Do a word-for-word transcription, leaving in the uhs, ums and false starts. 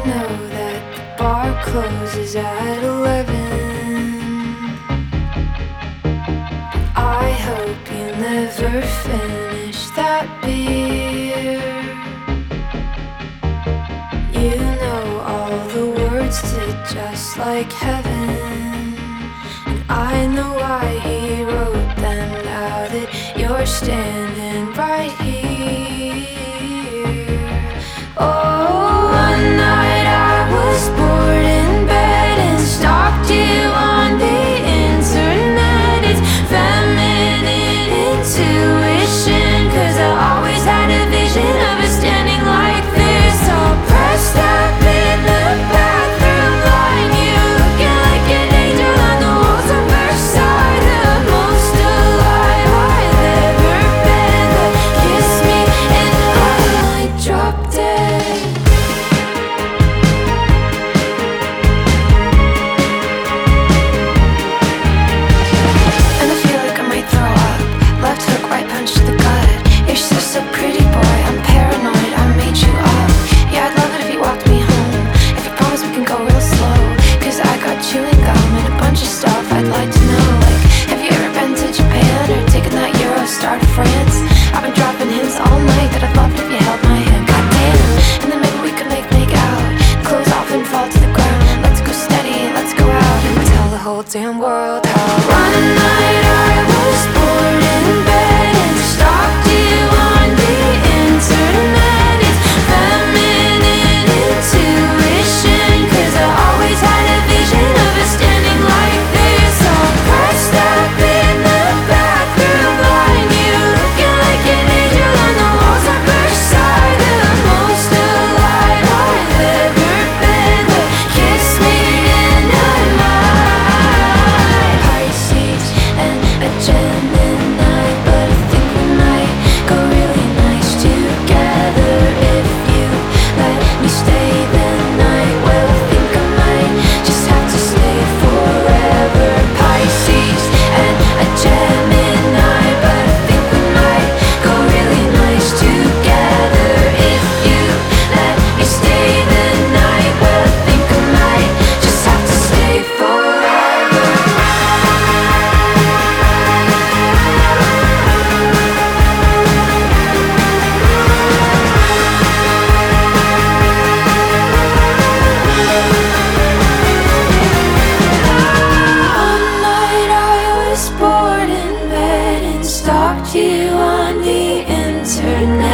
know that the bar closes at eleven. I hope you never finish that beer. You know all the words to Just Like Heaven, and I know why he wrote them. Now that you're standing right here. Oh, one night I was bored in bed and stalked you on the internet. It's feminine intuition, 'cause I always had a vision of us standing like this, all pressed up in the bathroom line. You looking like an angel on the walls of Versailles. The most alive I've ever been, but kiss me and I might drop dead. And I feel like I might throw up. Left hook, right punch to the gut. You're so, so pretty, boy, I'm paranoid, I made you up. Yeah, I'd love it if you walked me home. If you promise we can go real slow, 'cause I got chewing gum and a bunch of stuff I'd like to know. Like, have you ever been to Japan or taken that Eurostar to France? I've been dropping hints all night that I'd love it if you held my hand. Goddamn, and then maybe we could make make out. Clothes off and fall to the ground. Let's go steady, let's go out and tell the whole damn world how one night I was bored in bed and stalked you on the internet. It's feminine intuition, 'cause I always had a vision of us standing like this, all pressed up in the bathroom line. You looking like an angel on the walls of Versailles. The most alive I've ever been, but kiss me and I might. Pisces and a Gemini, but I think we might go really nice together if you let me stay the night. Well, I think I might just have to stay forever. Pisces and a Gemini, but I think we might go really nice together if you let me stay the night. Well, I think I might just have to stay forever. One night I was bored in bed and stalked you on the internet.